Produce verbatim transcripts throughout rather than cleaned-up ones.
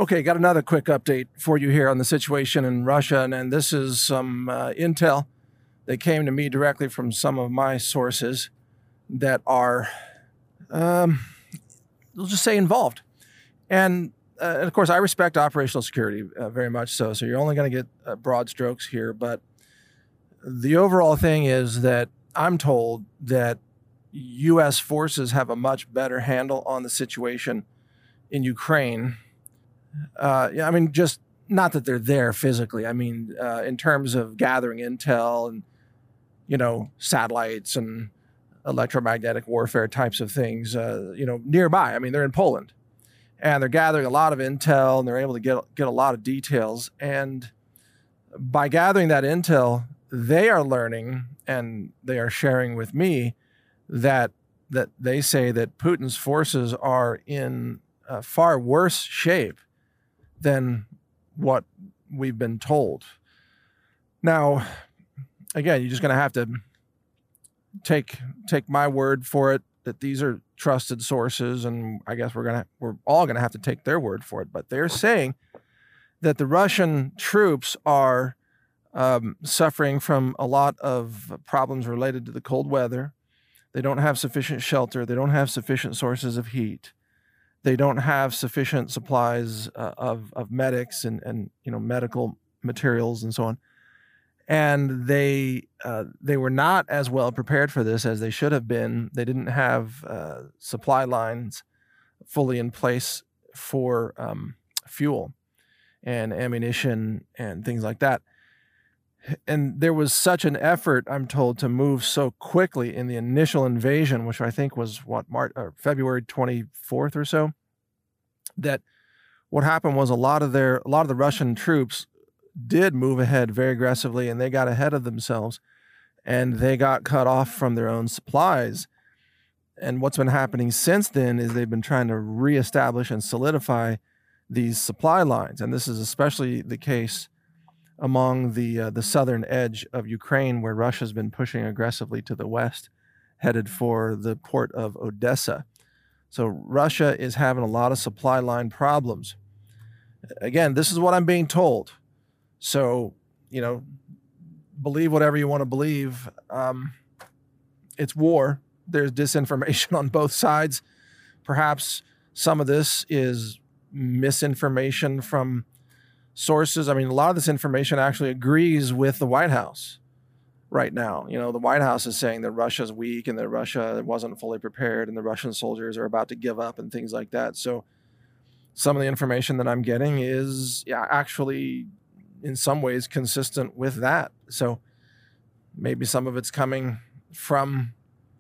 Okay, got another quick update for you here on the situation in Russia, and, and this is some uh, intel that came to me directly from some of my sources that are, um, we'll just say, involved. And, uh, and of course, I respect operational security uh, very much so, so you're only going to get uh, broad strokes here, but the overall thing is that I'm told that U S forces have a much better handle on the situation in Ukraine. Uh, yeah, I mean, just not that they're there physically. I mean, uh, in terms of gathering intel and, you know, satellites and electromagnetic warfare types of things, uh, you know, nearby. I mean, they're in Poland and they're gathering a lot of intel and they're able to get, get a lot of details. And by gathering that intel, they are learning and they are sharing with me that that they say that Putin's forces are in uh, far worse shape than what we've been told. Now, again, you're just going to have to take take my word for it that these are trusted sources, and I guess we're gonna we're all going to have to take their word for it. But they're saying that the Russian troops are um, suffering from a lot of problems related to the cold weather. They don't have sufficient shelter. They don't have sufficient sources of heat. They don't have sufficient supplies uh, of of medics and and you know medical materials and so on. And they uh, they were not as well prepared for this as they should have been. They didn't have uh, supply lines fully in place for um, fuel and ammunition and things like that. And there was such an effort, I'm told, to move so quickly in the initial invasion, which I think was what March or February twenty-fourth or so, that what happened was a lot of their a lot of the Russian troops did move ahead very aggressively, and they got ahead of themselves, and they got cut off from their own supplies. And what's been happening since then is they've been trying to reestablish and solidify these supply lines, and this is especially the case among the uh, the southern edge of Ukraine, where Russia's been pushing aggressively to the west, headed for the port of Odessa. So Russia is having a lot of supply line problems. Again, this is what I'm being told. So, you know, believe whatever you want to believe. Um, it's war. There's disinformation on both sides. Perhaps some of this is misinformation from sources. I mean, a lot of this information actually agrees with the White House right now. You know, the White House is saying that Russia's weak and that Russia wasn't fully prepared and the Russian soldiers are about to give up and things like that. So some of the information that I'm getting is yeah, actually in some ways consistent with that. So maybe some of it's coming from,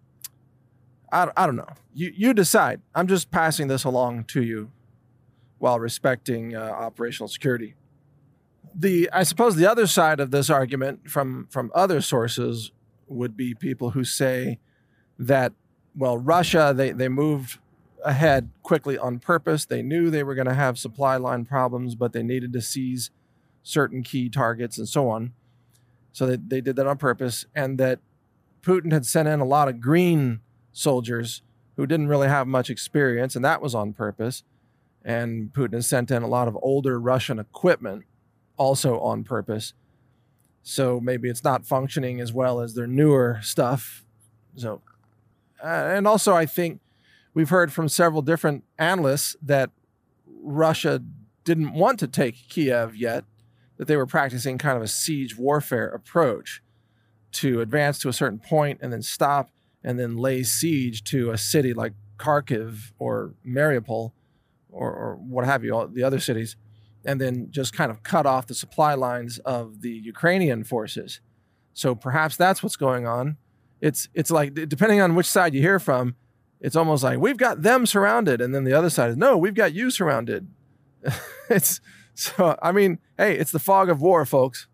I, I don't know. You, you decide. I'm just passing this along to you while respecting uh, operational security. The I suppose the other side of this argument from, from other sources would be people who say that, well, Russia, they, they moved ahead quickly on purpose. They knew they were going to have supply line problems, but they needed to seize certain key targets and so on. So they, they did that on purpose, and that Putin had sent in a lot of green soldiers who didn't really have much experience, and that was on purpose. And Putin has sent in a lot of older Russian equipment also on purpose. So maybe it's not functioning as well as their newer stuff. So, uh, and also I think we've heard from several different analysts that Russia didn't want to take Kiev yet, that they were practicing kind of a siege warfare approach to advance to a certain point and then stop and then lay siege to a city like Kharkiv or Mariupol or, or what have you, all the other cities, and then just kind of cut off the supply lines of the Ukrainian forces. So perhaps that's what's going on. It's it's like, depending on which side you hear from, it's almost like we've got them surrounded, and then the other side is, no, we've got you surrounded. It's so, I mean, hey, it's the fog of war, folks.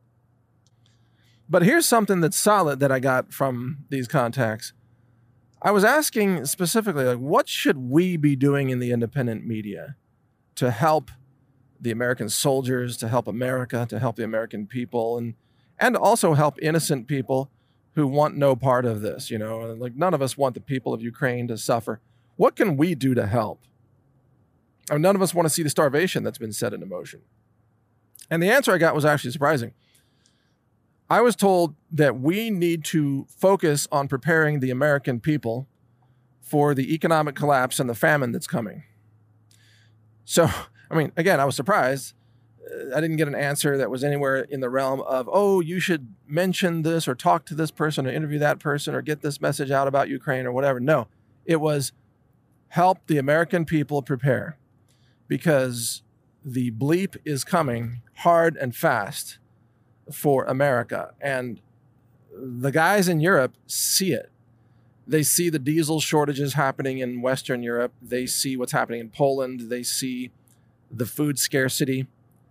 But here's something that's solid that I got from these contacts. I was asking specifically, like, what should we be doing in the independent media to help the American soldiers, to help America, to help the American people, and and also help innocent people who want no part of this, you know? Like, none of us want the people of Ukraine to suffer. What can we do to help? I mean, none of us want to see the starvation that's been set into motion. And the answer I got was actually surprising. I was told that we need to focus on preparing the American people for the economic collapse and the famine that's coming. So, I mean, again, I was surprised. Uh, I didn't get an answer that was anywhere in the realm of, oh, you should mention this or talk to this person or interview that person or get this message out about Ukraine or whatever. No, it was help the American people prepare because the bleep is coming hard and fast for America. And the guys in Europe see it. They see the diesel shortages happening in Western Europe. They see what's happening in Poland. They see the food scarcity.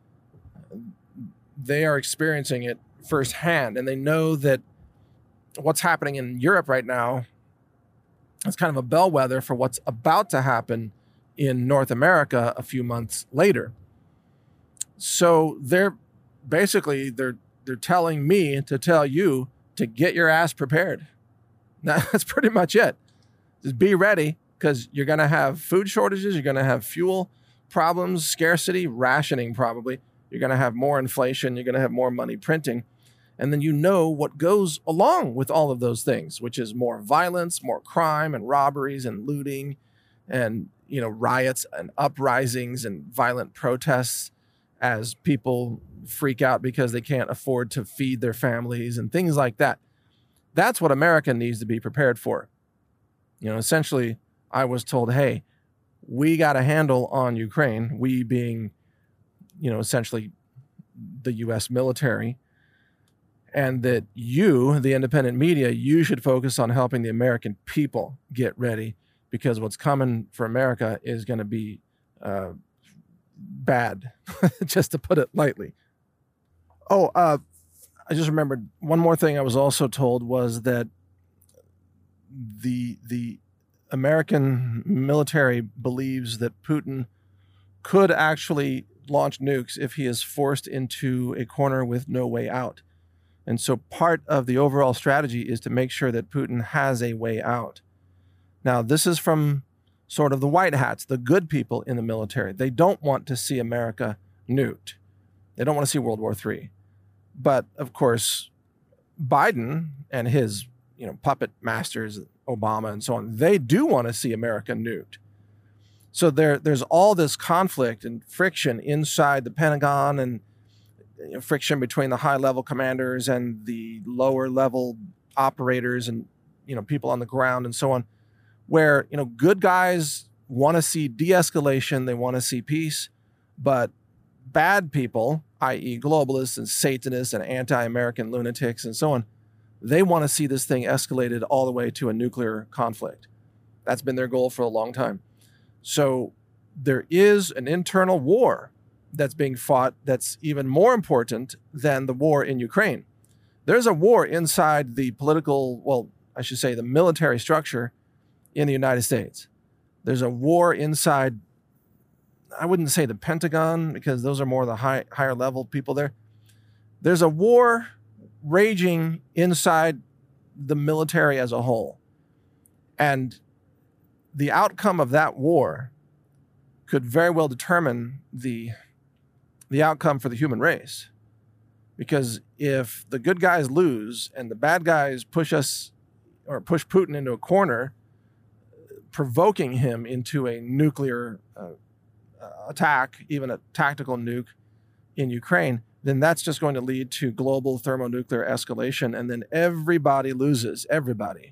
They are experiencing it firsthand. And they know that what's happening in Europe right now is kind of a bellwether for what's about to happen in North America a few months later. So they're basically, they're they're telling me to tell you to get your ass prepared. That's pretty much it. Just be ready because you're going to have food shortages. You're going to have fuel problems, scarcity, rationing probably. You're going to have more inflation. You're going to have more money printing. And then you know what goes along with all of those things, which is more violence, more crime and robberies and looting and, you know, riots and uprisings and violent protests as people freak out because they can't afford to feed their families and things like that. That's what America needs to be prepared for. You know, essentially, I was told, hey, we got a handle on Ukraine, we being, you know, essentially the U S military, and that you, the independent media, you should focus on helping the American people get ready because what's coming for America is going to be uh, bad, just to put it lightly. Oh, uh, I just remembered one more thing I was also told was that the the American military believes that Putin could actually launch nukes if he is forced into a corner with no way out. And so part of the overall strategy is to make sure that Putin has a way out. Now, this is from sort of the white hats, the good people in the military. They don't want to see America nuked. They don't want to see World War Three. But of course, Biden and his, you know, puppet masters, Obama and so on, they do want to see America nuked. So there, there's all this conflict and friction inside the Pentagon and you know, friction between the high-level commanders and the lower-level operators and, you know, people on the ground and so on, where, you know, good guys want to see de-escalation, they want to see peace, but bad people, that is globalists and Satanists and anti-American lunatics and so on, they want to see this thing escalated all the way to a nuclear conflict. That's been their goal for a long time. So there is an internal war that's being fought that's even more important than the war in Ukraine. There's a war inside the political, well, I should say the military structure in the United States. There's a war inside, I wouldn't say the Pentagon because those are more the high, higher level people there. There's a war raging inside the military as a whole. And the outcome of that war could very well determine the, the outcome for the human race. Because if the good guys lose and the bad guys push us or push Putin into a corner, provoking him into a nuclear uh, attack, even a tactical nuke in Ukraine, then that's just going to lead to global thermonuclear escalation. And then everybody loses, everybody,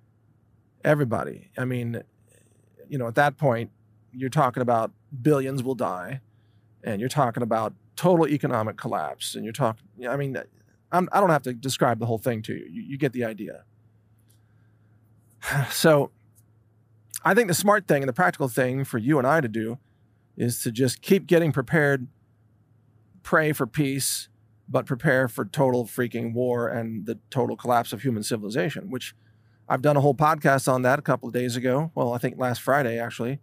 everybody. I mean, you know, at that point, you're talking about billions will die and you're talking about total economic collapse. And you're talking, I mean, I'm, I don't have to describe the whole thing to you. You, you get the idea. So I think the smart thing and the practical thing for you and I to do is to just keep getting prepared, pray for peace, but prepare for total freaking war and the total collapse of human civilization, which I've done a whole podcast on that a couple of days ago. Well, I think last Friday, actually,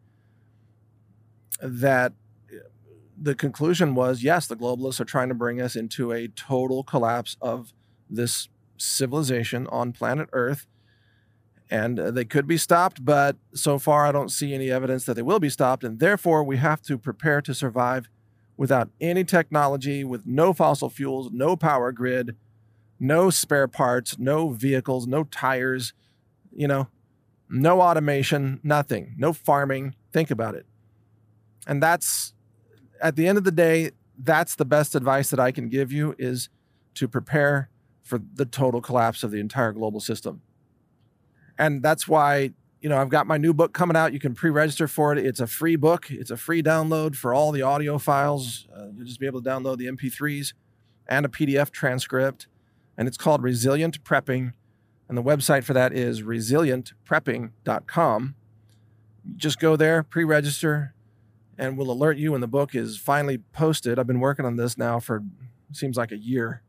that the conclusion was, yes, the globalists are trying to bring us into a total collapse of this civilization on planet Earth. And uh, they could be stopped, but so far I don't see any evidence that they will be stopped. And therefore, we have to prepare to survive without any technology, with no fossil fuels, no power grid, no spare parts, no vehicles, no tires, you know, no automation, nothing, no farming. Think about it. And that's, at the end of the day, that's the best advice that I can give you, is to prepare for the total collapse of the entire global system. And that's why, you know, I've got my new book coming out. You can pre-register for it. It's a free book. It's a free download for all the audio files. Uh, you'll just be able to download the M P threes and a P D F transcript. And it's called Resilient Prepping. And the website for that is resilient prepping dot com. Just go there, pre-register, and we'll alert you when the book is finally posted. I've been working on this now for, seems like a year.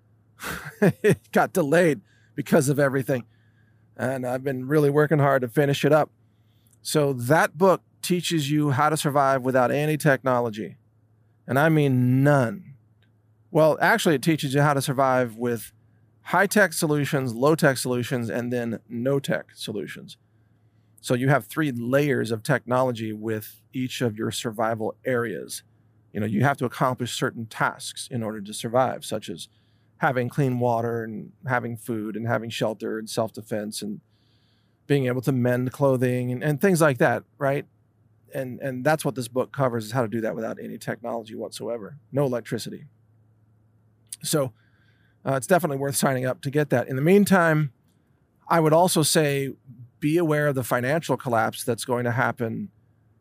It got delayed because of everything. And I've been really working hard to finish it up. So that book teaches you how to survive without any technology. And I mean none. Well, actually, it teaches you how to survive with high-tech solutions, low-tech solutions, and then no-tech solutions. So you have three layers of technology with each of your survival areas. You know, you have to accomplish certain tasks in order to survive, such as having clean water and having food and having shelter and self-defense and being able to mend clothing and, and things like that, right? And, and that's what this book covers, is how to do that without any technology whatsoever, no electricity. So uh, it's definitely worth signing up to get that. In the meantime, I would also say be aware of the financial collapse that's going to happen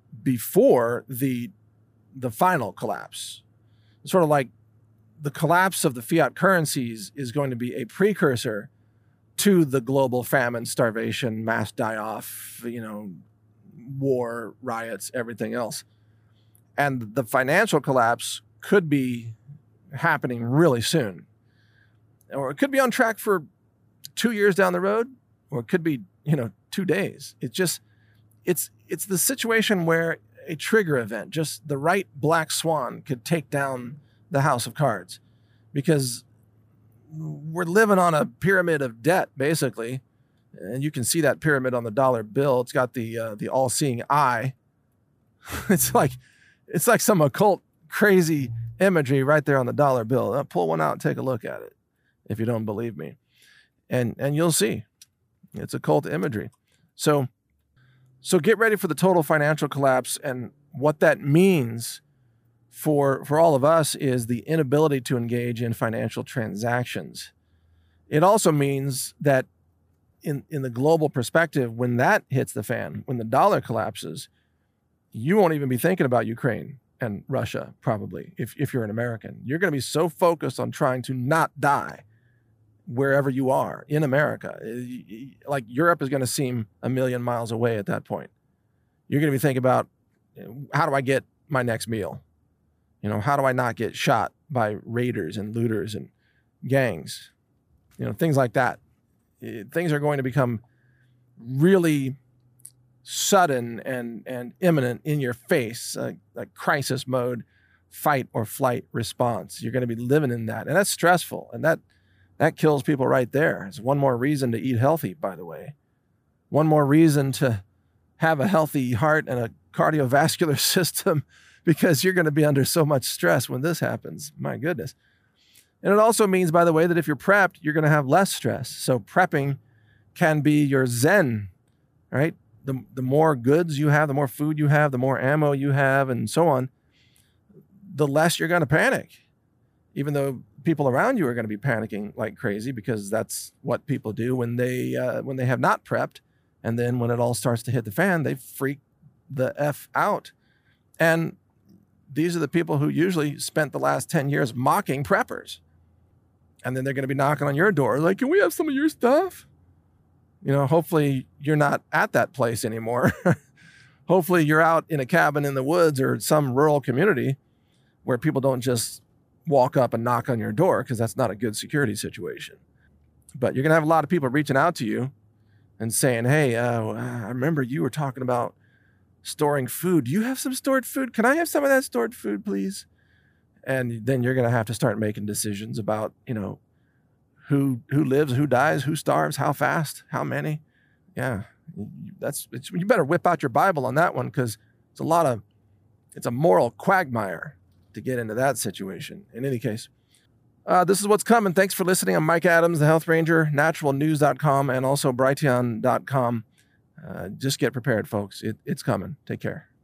before the, the final collapse. It's sort of like the collapse of the fiat currencies is going to be a precursor to the global famine, starvation, mass die-off, you know, war, riots, everything else. And the financial collapse could be happening really soon. Or it could be on track for two years down the road, or it could be, you know, two days. It's just, it's, it's the situation where a trigger event, just the right black swan, could take down the house of cards, because we're living on a pyramid of debt, basically. And you can see that pyramid on the dollar bill. It's got the, uh, the all-seeing eye. It's like, it's like some occult crazy imagery right there on the dollar bill. I'll pull one out and take a look at it if you don't believe me. And, and you'll see it's occult imagery. So, so get ready for the total financial collapse. And what that means for, for all of us is the inability to engage in financial transactions. It also means that in, in the global perspective, when that hits the fan, when the dollar collapses, you won't even be thinking about Ukraine and Russia, probably, if, if you're an American. You're going to be so focused on trying to not die wherever you are in America. Like, Europe is going to seem a million miles away at that point. You're going to be thinking about, how do I get my next meal? You know, how do I not get shot by raiders and looters and gangs? You know, things like that. Things are going to become really sudden and, and imminent, in your face, uh, like crisis mode, fight or flight response. You're going to be living in that. And that's stressful. And that, that kills people right there. It's one more reason to eat healthy, by the way. One more reason to have a healthy heart and a cardiovascular system, because you're going to be under so much stress when this happens. My goodness. And it also means, by the way, that if you're prepped, you're going to have less stress. So prepping can be your zen, right? The, the more goods you have, the more food you have, the more ammo you have, and so on, the less you're going to panic. Even though people around you are going to be panicking like crazy, because that's what people do when they, uh, when they have not prepped. And then when it all starts to hit the fan, they freak the F out. And these are the people who usually spent the last ten years mocking preppers. And then they're going to be knocking on your door like, can we have some of your stuff? You know, hopefully you're not at that place anymore. Hopefully you're out in a cabin in the woods or some rural community where people don't just walk up and knock on your door, because that's not a good security situation. But you're going to have a lot of people reaching out to you and saying, hey, uh, I remember you were talking about storing food. Do you have some stored food? Can I have some of that stored food, please? And then you're going to have to start making decisions about, you know, who who lives, who dies, who starves, how fast, how many. yeah, that's it's, you better whip out your Bible on that one, because it's a lot of it's a moral quagmire to get into that situation. In any case, uh, this is what's coming. Thanks for listening. I'm Mike Adams, the Health Ranger, natural news dot com, and also brighteon dot com. Uh, just get prepared, folks. It, it's coming. Take care.